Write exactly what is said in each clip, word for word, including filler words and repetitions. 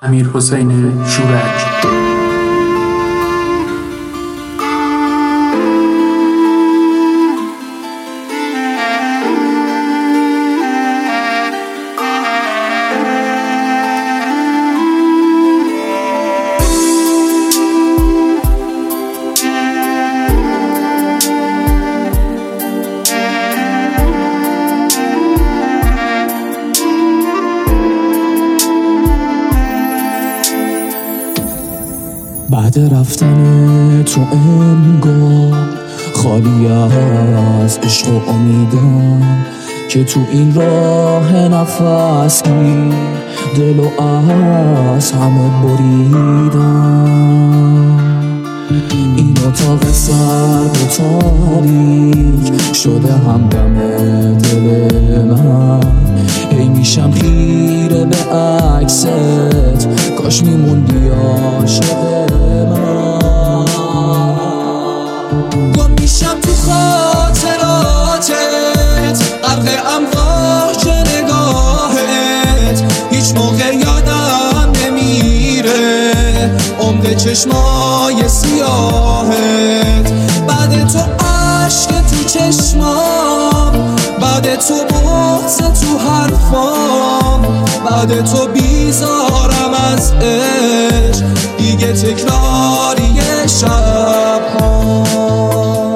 امیرحسین شورک. بعد رفتن تو انگار خالی از عشق و امیدم که تو این راه نفس گیر دل و از همه بریدم. این اتاق سرد و تاریک شده همدم دل من، هی میشم خیره به عکست، کاش میموندی عاشق من. گم میشم تو خاطراتت، غرق امواج نگاهت، هیچ موقع یادم نمیره عمق چشمای سیاهت. بعد تو عشق تو چشمام، بعد تو بغض تو حرفام، بعد تو بیزارم از عشق، دیگه تکراری شب‌ها.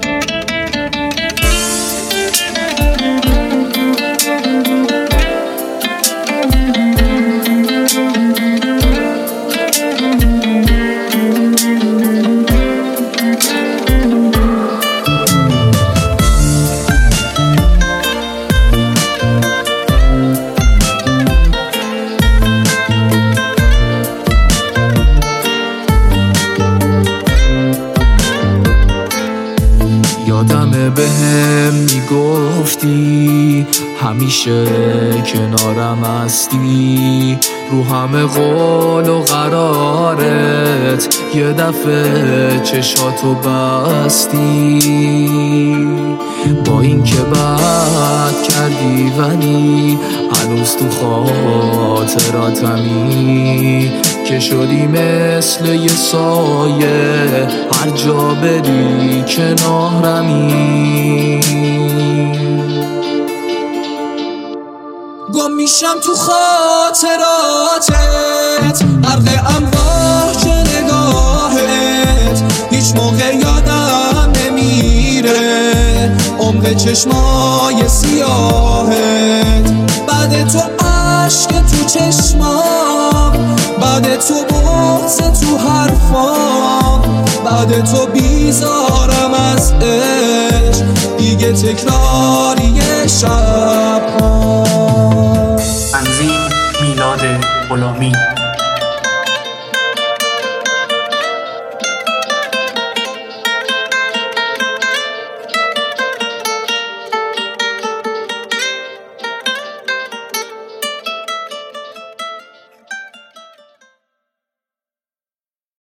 یادمه به هم میگفتی همیشه کنارم هستی، رو همه قول و قرارت یه دفعه چشاتو بستی. با این که بد کردی ولی هنوز تو خاطراتمی، که شدی مثل یه سایه هر جا بری کنارمی. گم میشم تو خاطراتت، غرق امواج نگاهت، هیچ موقع یادم نمیره عمق چشمای سیاهت. بعد تو عشق تو چشمام، بعد تو بغض تو حرفام، بعد تو بیزارم از عشق، دیگه تکراری شب‌ها. تنظیم میلاد غلامی.